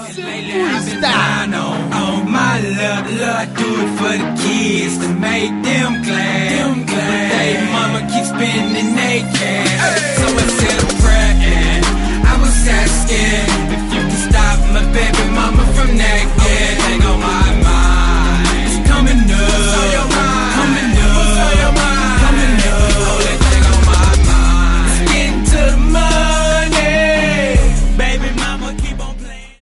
Freestyle. On my love, do it for the kids to make them glad.